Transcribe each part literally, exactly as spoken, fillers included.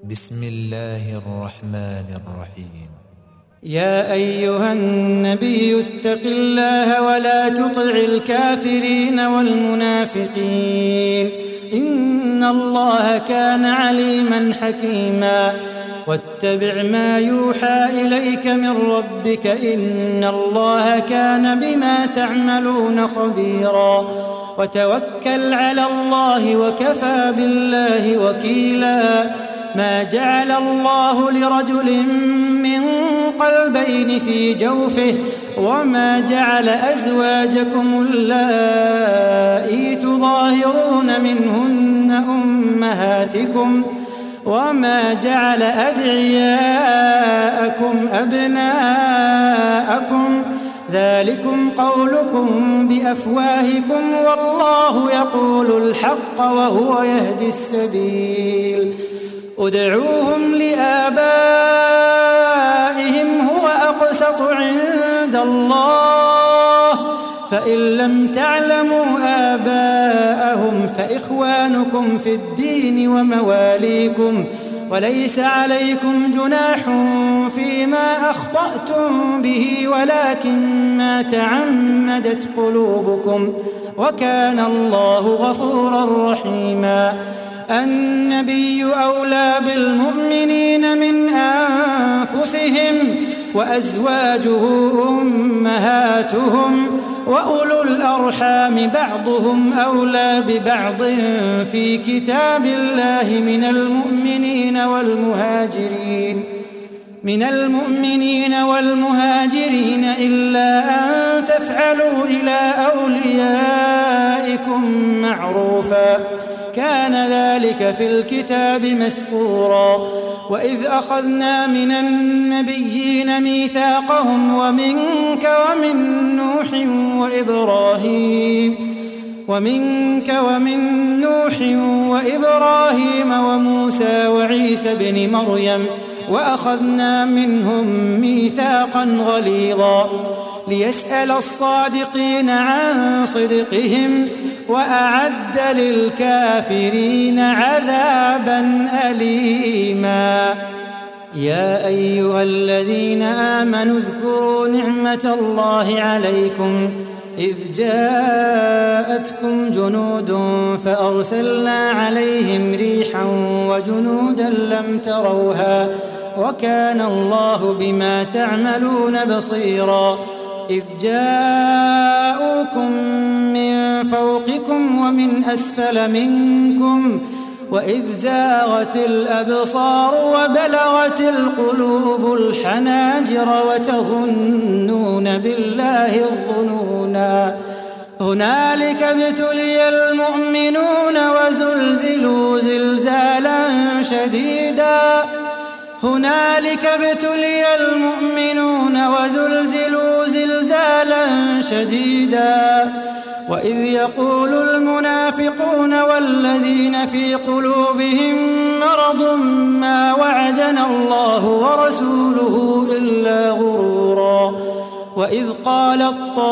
بسم الله الرحمن الرحيم. يا أيها النبي اتق الله ولا تطع الكافرين والمنافقين إن الله كان عليما حكيما. واتبع ما يوحى إليك من ربك إن الله كان بما تعملون خبيرا. وتوكل على الله وكفى بالله وكيلا. ما جعل الله لرجل من قلبين في جوفه وما جعل أزواجكم اللائي تظاهرون منهن أمهاتكم وما جعل أدعياءكم أبناءكم ذلكم قولكم بأفواهكم والله يقول الحق وهو يهدي السبيل. ادعوهم لآبائهم هو أقسط عند الله فإن لم تعلموا آباءهم فإخوانكم في الدين ومواليكم وليس عليكم جناح فيما أخطأتم به ولكن ما تعمدت قلوبكم وكان الله غفورا رحيما. النبي أولى بالمؤمنين من أنفسهم وأزواجه أمهاتهم وأولو الأرحام بعضهم أولى ببعض في كتاب الله من المؤمنين والمهاجرين من المؤمنين والمهاجرين إلا أن تفعلوا إلى أوليائكم معروفا كان ذلك في الكتاب مسطورا. وإذ أخذنا من النبيين ميثاقهم ومنك ومن نوح وإبراهيم ومنك ومن نوح وإبراهيم وموسى وعيسى بن مريم وأخذنا منهم ميثاقا غليظا ليسأل الصادقين عن صدقهم وأعد للكافرين عذابا أليما. يا أيها الذين آمنوا اذكروا نعمة الله عليكم إذ جاءتكم جنود فأرسلنا عليهم ريحا وجنودا لم تروها وكان الله بما تعملون بصيرا. إذ جاءوكم من فوقكم ومن أسفل منكم وإذ زاغت الأبصار وبلغت القلوب الحناجر وتظنون بالله الظنونا. هنالك ابتلي المؤمنون وزلزلوا زلزالا شديدا هنالك ابتلي المؤمنون وزلزلوا زلزالا شديدا. وإذ يقول المنافقون والذين في قلوبهم مرض ما وعدنا الله ورسوله إلا غرورا. وإذ قالت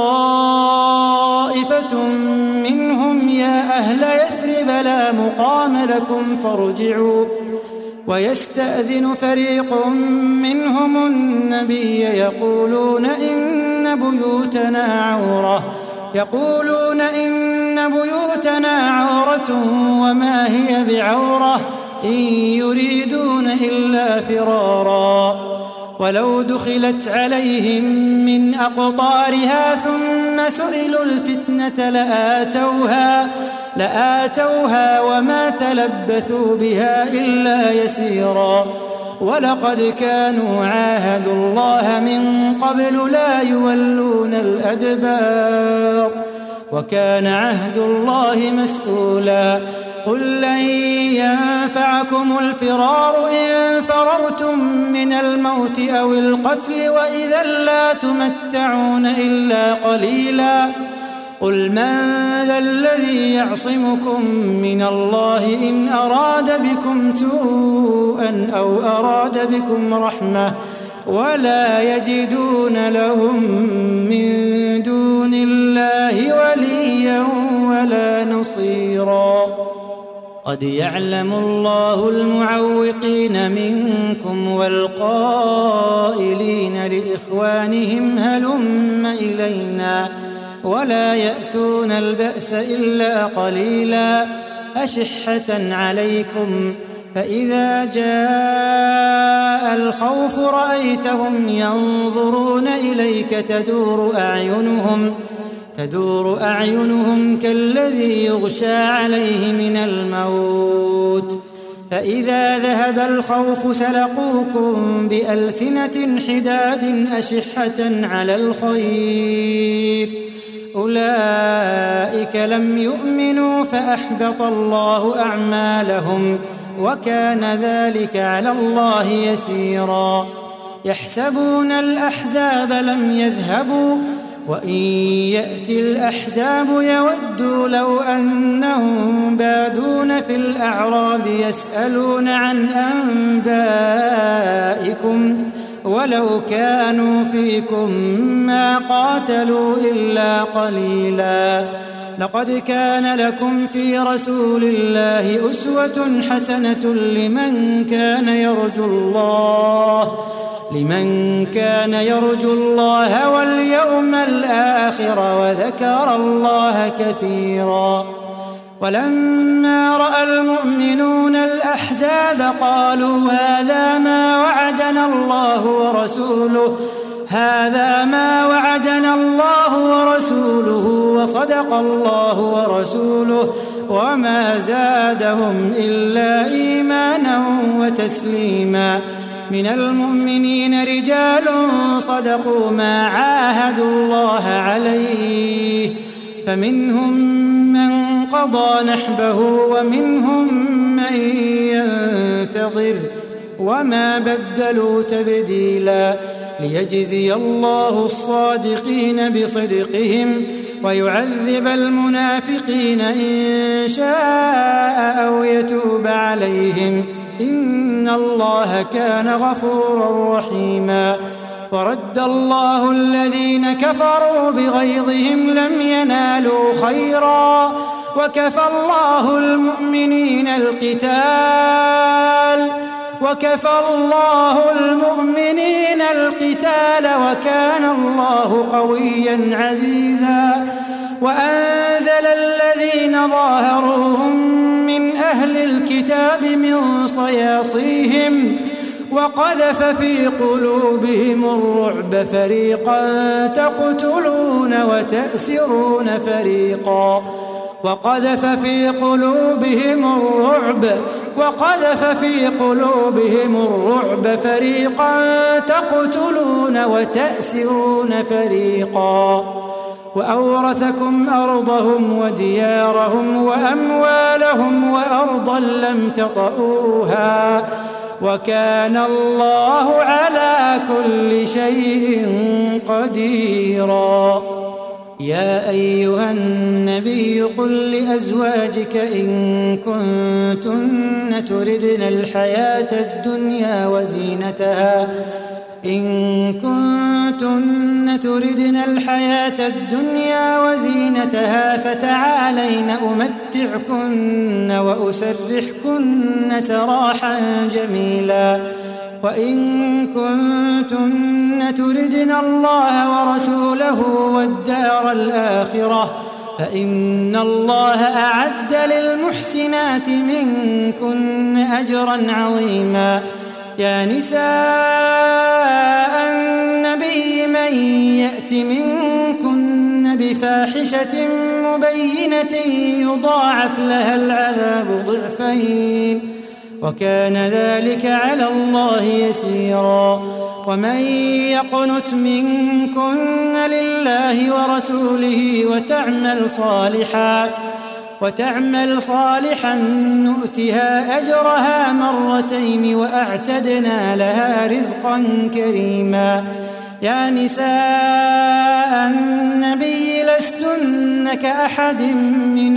طائفة منهم يا أهل يثرب لا مقام لكم فارجعوا ويستأذن فريق منهم النبي يقولون إن بيوتنا عورة يقولون إن بيوتنا عورة وما هي بعورة إن يريدون إلا فرارا. ولو دخلت عليهم من أقطارها ثم سئلوا الفتنة لآتوها لآتوها وما تلبثوا بها إلا يسيرا. ولقد كانوا عاهدوا الله من قبل لا يولون الأدبار وكان عهد الله مسؤولا. قل لن ينفعكم الفرار إن فررتم من الموت أو القتل وإذا لا تمتعون إلا قليلا. قل من ذا الذي يعصمكم من الله إن أراد بكم سوءا أو أراد بكم رحمة ولا يجدون لهم من دون الله وليا ولا نصيرا. قد يعلم الله المعوقين منكم والقائلين لإخوانهم هلم إلينا ولا يأتون البأس إلا قليلا أشحة عليكم فإذا جاء الخوف رأيتهم ينظرون إليك تدور أعينهم تدور أعينهم كالذي يغشى عليه من الموت فإذا ذهب الخوف سلقوكم بألسنة حداد أشحة على الخير أولئك لم يؤمنوا فأحبط الله أعمالهم وكان ذلك على الله يسيرا يحسبون الأحزاب لم يذهبوا وإن يأتي الأحزاب يودوا لو أنهم بادون في الأعراب يسألون عن أنبائكم ولو كانوا فيكم ما قاتلوا إلا قليلا لقد كان لكم في رسول الله أسوة حسنة لمن كان يرجو الله لمن كان يرجو الله واليوم الآخر وذكر الله كثيرا ولما رأى المؤمنون الأحزاب قالوا هذا ما وعدنا الله ورسوله هذا ما وعدنا الله ورسوله وصدق الله ورسوله وما زادهم إلا إيمانا وتسليما من المؤمنين رجال صدقوا ما عاهدوا الله عليه فمنهم من قضى نحبه ومنهم من ينتظر وما بدلوا تبديلا ليجزي الله الصادقين بصدقهم ويعذب المنافقين إن شاء أو يتوب عليهم إن الله كان غفورا رحيما ورد الله الذين كفروا بغيظهم لم ينالوا خيرا وكفى الله المؤمنين القتال وكفى الله المؤمنين القتال وكان الله قويا عزيزا وأنزل الذين ظاهروهم من أهل الكتاب من صياصيهم وقذف في قلوبهم الرعب فريقا تقتلون وتأسرون فريقا وقذف في قلوبهم الرعب وقذف في قلوبهم الرعب فريقا تقتلون وتأسرون فريقا وأورثكم أرضهم وديارهم وأموالهم وأرضا لم تطئوها وكان الله على كل شيء قديرا يا أيها النبي قل لأزواجك إن كنتن تردن الحياة الدنيا وزينتها إن كنتن تردن الحياة الدنيا وزينتها فتعالين أمتعكن وأسرحكن سراحا جميلا وإن كنتن تردن الله ورسوله والدار الآخرة فإن الله أعد للمحسنات منكن أجرا عظيما يا نساء النبي من يأت منكن بفاحشة مبينة يضاعف لها العذاب ضعفين وكان ذلك على الله يسيرا ومن يقنت منكن لله ورسوله وتعمل صالحا وتعمل صالحا نؤتها أجرها مرتين وأعتدنا لها رزقا كريما يا نساء النبي لستن كأحد من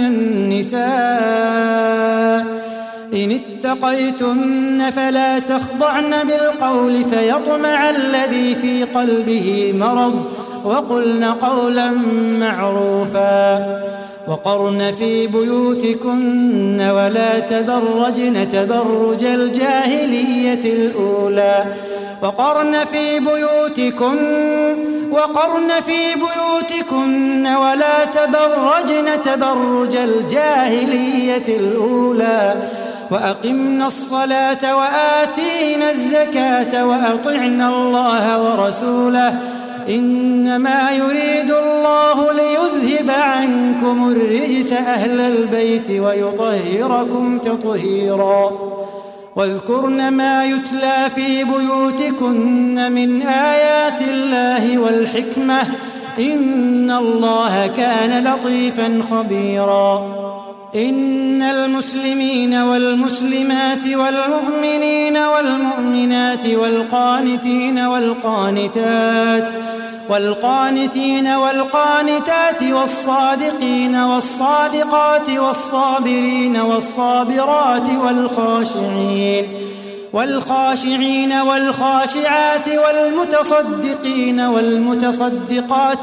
النساء إن اتقيتن فلا تخضعن بالقول فيطمع الذي في قلبه مرض وقلن قولا معروفا وقرن في بيوتكن ولا تبرجن تبرج الجاهلية الأولى وقرن في بيوتكن وقرن في بيوتكن ولا تبرجن تبرج الجاهلية الأولى وأقمنا الصلاة وآتينا الزكاة وأطعنا الله ورسوله إنما يريد الله ليذهب عنكم الرجس أهل البيت ويطهركم تطهيرا واذكرن ما يتلى في بيوتكن من آيات الله والحكمة إن الله كان لطيفا خبيرا إن المسلمين والمسلمات والمؤمنين والمؤمنات والقانتين والقانتات والقانتين والقانتات والصادقين والصادقات والصابرين والصابرات والخاشعين والخاشعين والخاشعات والمتصدقين والمتصدقات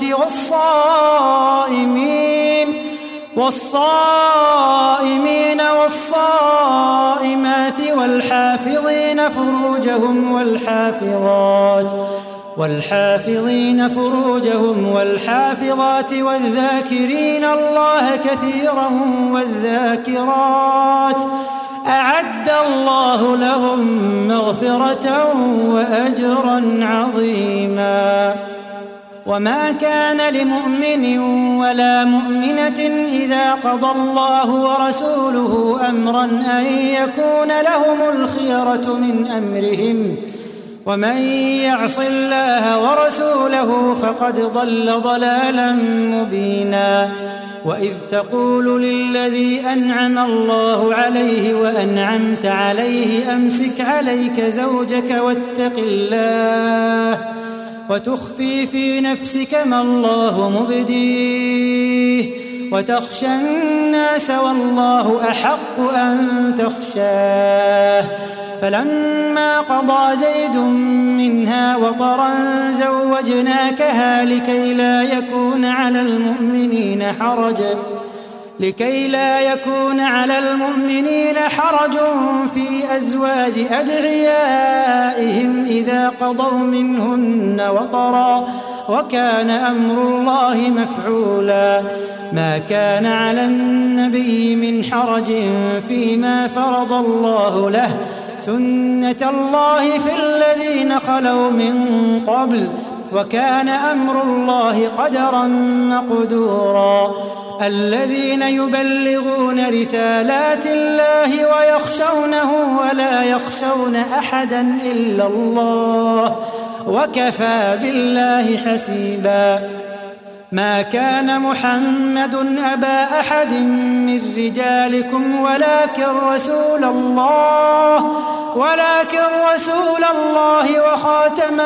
والصائمين والصائمين والصائمات والحافظين فروجهم والحافظات والحافظين فروجهم والحافظات والذاكرين الله كثيرا والذاكرات أعد الله لهم مغفرة وأجرا عظيما وما كان لمؤمن ولا مؤمنة إذا قضى الله ورسوله أمرا أن يكون لهم الخيرة من أمرهم ومن يعص الله ورسوله فقد ضل ضلالا مبينا وإذ تقول للذي أنعم الله عليه وأنعمت عليه أمسك عليك زوجك واتق الله وتخفي في نفسك ما الله مبديه وتخشى الناس والله أحق أن تخشاه فلما قضى زيد منها وطرا زوجناكها لكي لا يكون على المؤمنين حرج لكي لا يكون على المؤمنين حرج في أزواج أدعيائهم إذا قضوا منهن وطرا وكان أمر الله مفعولا ما كان على النبي من حرج فيما فرض الله له سنة الله في الذين خلوا من قبل وكان أمر الله قدرا مقدورا الذين يبلغون رسالات الله ويخشونه ولا يخشون أحدا إلا الله وكفى بالله حسيبا ما كان محمد أبا أحد من رجالكم ولكن رسول الله ولكن رسول الله وخاتم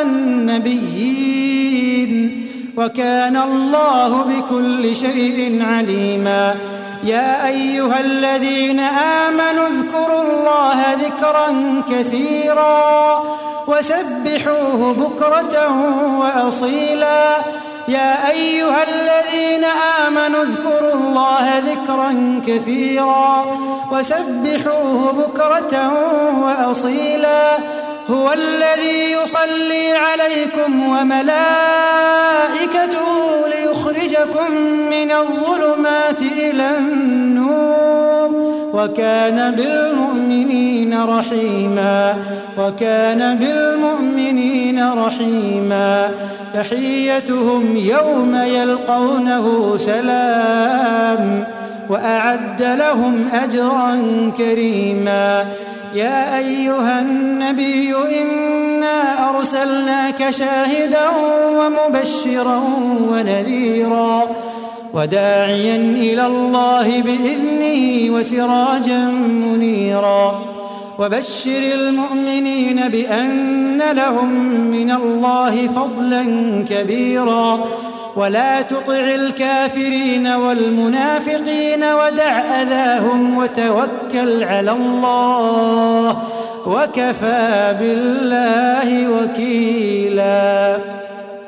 النبيين وكان الله بكل شيء عليما يا أيها الذين آمنوا اذكروا الله ذكرا كثيرا وسبحوه بكرة وأصيلا يا أيها الذين آمنوا اذكروا الله ذكرا كثيرا وسبحوه بكرة وأصيلا هو الذي يصلي عليكم وملائكته ليخرجكم من الظلمات إلى النور وكان بالمؤمنين رحيما وكان بالمؤمنين رحيما تحيتهم يوم يلقونه سلام وأعد لهم أجرا كريما يا أيها النبي إنا أرسلناك شاهدا ومبشرا ونذيرا وداعيا إلى الله بإذنه وسراجا منيرا وبشر المؤمنين بأن لهم من الله فضلا كبيرا ولا تطع الكافرين والمنافقين ودع أذاهم وتوكل على الله وكفى بالله وكيلا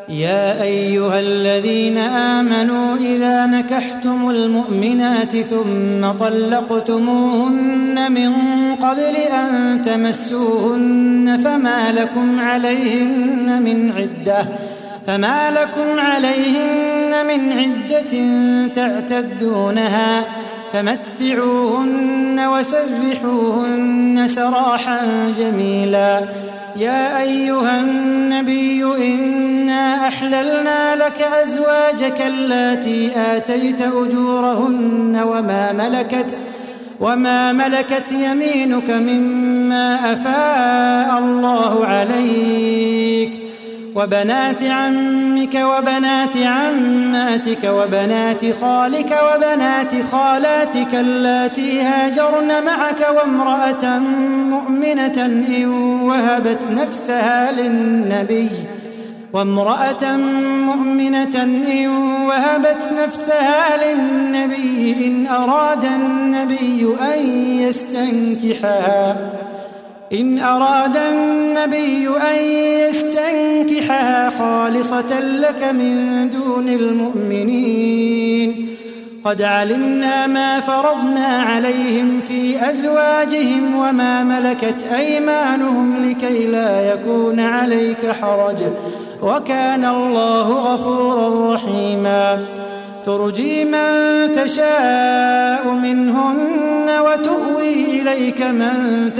يا أيها الذين آمنوا إذا نكحتم المؤمنات ثم طلقتموهن من قبل أن تمسوهن فما لكم عليهن من عدة فما لكم عليهن من عدة تعتدونها فمتعوهن وسرحوهن سراحا جميلا. يا أيها النبي إنا أحللنا لك أزواجك اللاتي آتيت أجورهن وما ملكت وما ملكت يمينك مما أفاء الله عليك وبنات عمك وبنات عماتك وبنات خالك وبنات خالاتك اللاتي هاجرن معك وامرأة مؤمنة إن وهبت نفسها للنبي وامرأة مؤمنة إن وهبت نفسها للنبي إن أراد النبي أن يستنكحها إن أراد النبي أن يستنكحها خالصة لك من دون المؤمنين. قد علمنا ما فرضنا عليهم في أزواجهم وما ملكت أيمانهم لكي لا يكون عليك حرج وكان الله غفورا رحيما. ترجي من تشاء منهن وتؤوي إليك من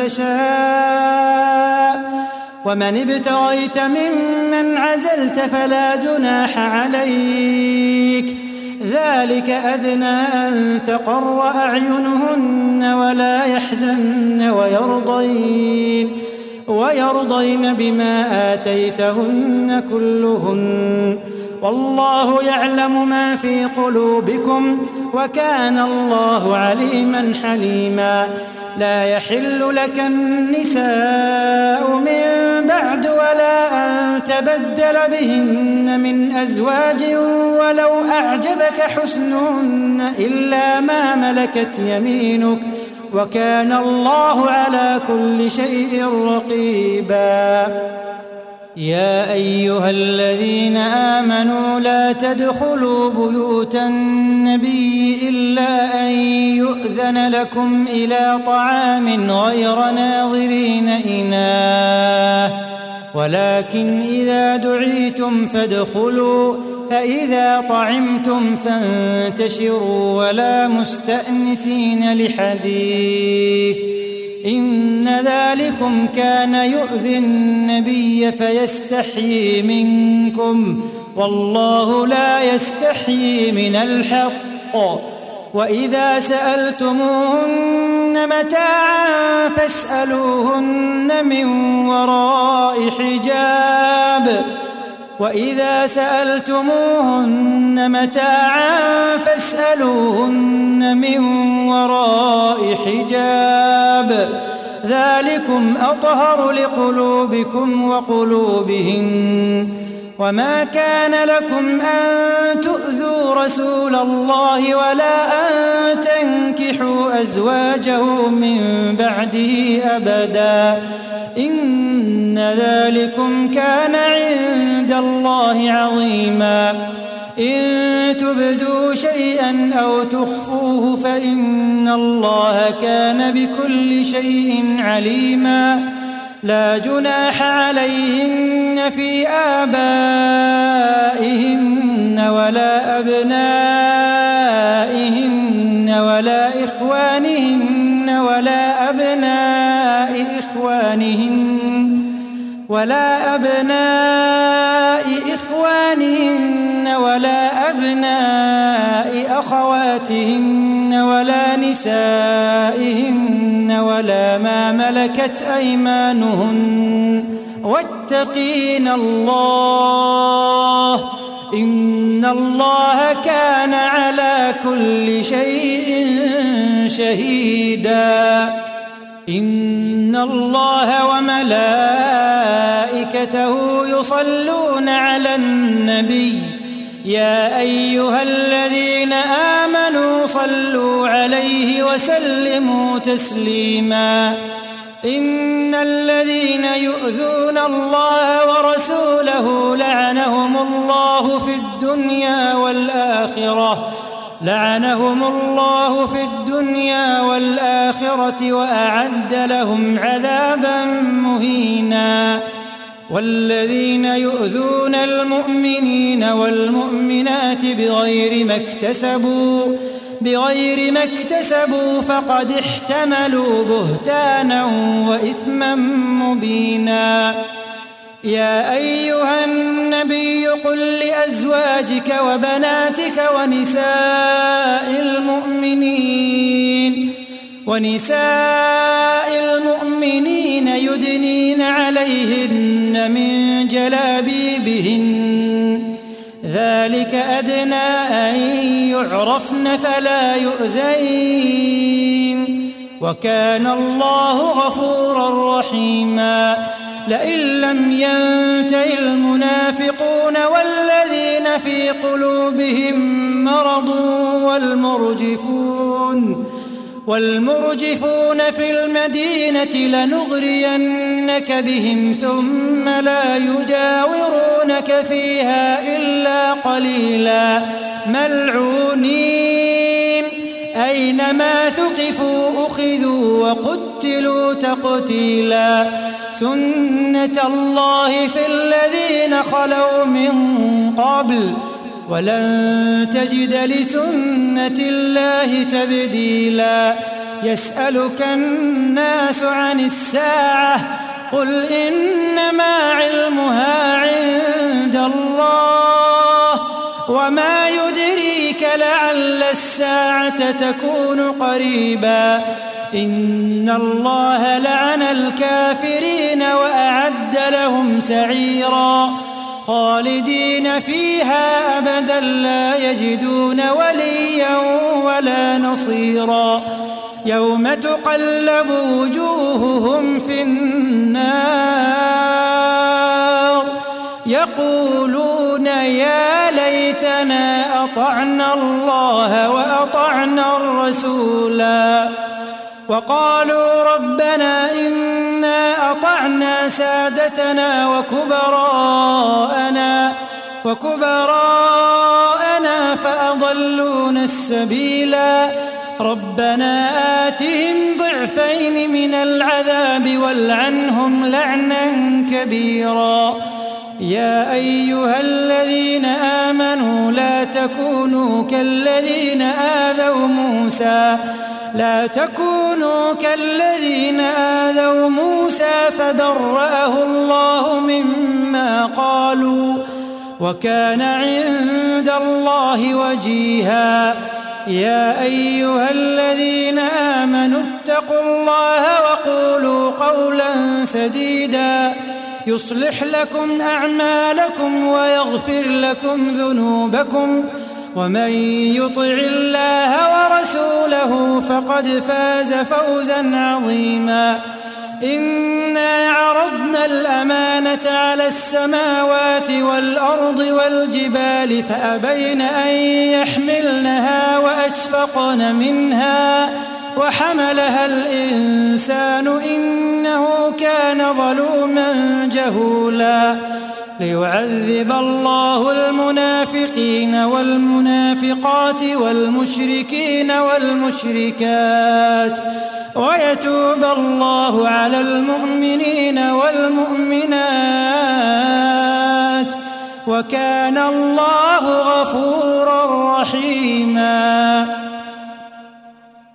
تشاء ومن ابتغيت ممن عزلت فلا جناح عليك ذلك أدنى أن تقر أعينهن ولا يحزن ويرضين ويرضين بما آتيتهن كلهن والله يعلم ما في قلوبكم وكان الله عليما حليما. لا يحل لك النساء من بعد ولا أن تبدل بهن من أزواج ولو أعجبك حسنهن إلا ما ملكت يمينك وكان الله على كل شيء رقيبا. يا أيها الذين آمنوا لا تدخلوا بيوت النبي إلا أن يؤذن لكم إلى طعام غير ناظرين إناه ولكن إذا دعيتم فادخلوا فإذا طعمتم فانتشروا ولا مستأنسين لحديث إن ذلكم كان يؤذي النبي فيستحيي منكم والله لا يستحيي من الحق. وإذا سألتموهن متاعا فاسألوهن من وراء حجاب وإذا سألتموهن متاعا فاسألوهن من وراء حجاب ذلكم أطهر لقلوبكم وقلوبهن. وما كان لكم أن تؤذوا رسول الله ولا أن تنكحوا أزواجه من بعده أبدا إن ذلكم كان عند الله عظيما. إن تبدوا شيئا أو تخفوه فإن الله كان بكل شيء عليما. لا جناح عليهن في آبائهن ولا أبنائهن ولا إخوانهن ولا أبناء إخوانهن ولا أبناء إخوانهن ولا أبناء أخواتهن ولا نسائهن ولا ما ملكت أيمانهن واتقين الله إن الله كان على كل شيء شهيدا. إن الله وملائكته يصلون على النبي يا أيها الذين آمنوا صلوا عليه وسلموا تسليما. إن الذين يؤذون الله ورسوله لعنهم الله الدنيا والآخرة لعنهم الله في الدنيا والآخرة وأعد لهم عذابا مهينا. والذين يؤذون المؤمنين والمؤمنات بغير ما اكتسبوا بغير ما اكتسبوا فقد احتملوا بهتانا وإثما مبينا. يا أيها النبي قل لأزواجك وبناتك ونساء المؤمنين ونساء المؤمنين يدنين عليهن من جلابيبهن ذلك أدنى أن يعرفن فلا يؤذين وكان الله غفورا رحيما. لئن لم ينته المنافقون والذين في قلوبهم مرض والمرجفون والمرجفون في المدينة لنغرينك بهم ثم لا يجاورونك فيها إلا قليلا ملعونين أينما ثقفوا أخذوا وقتلوا تقتيلا. سنة الله في الذين خلوا من قبل ولن تجد لسنة الله تبديلا. يسألك الناس عن الساعة قل إنما علمها عند الله وما يدريك لعل الساعة تكون قريبا. إن الله لعن الكافرين وأعد لهم سعيرا خالدين فيها أبدا لا يجدون وليا ولا نصيرا. يوم تقلب وجوههم في النار يقولون يا ليتنا أطعنا الله وأطعنا الرسولا وقالوا ربنا إنا أطعنا سادتنا وكبراءنا وكبراءنا فأضلونا السبيلا. ربنا آتهم ضعفين من العذاب والعنهم لعنا كبيرا. يا أيها الذين آمنوا لا تكونوا كالذين آذوا موسى لا تكونوا كالذين آذوا موسى فبرأه الله مما قالوا وكان عند الله وجيها. يا أيها الذين آمنوا اتقوا الله وقولوا قولا سديدا يصلح لكم أعمالكم ويغفر لكم ذنوبكم ومن يطع الله ورسوله فقد فاز فوزا عظيما. إنا عرضنا الأمانة على السماوات والأرض والجبال فأبين أن يحملنها وأشفقن منها وحملها الإنسان إنه كان ظلوما جهولا. ليعذب الله المنافقين والمنافقات والمشركين والمشركات ويتوب الله على المؤمنين والمؤمنات وكان الله غفورا رحيما.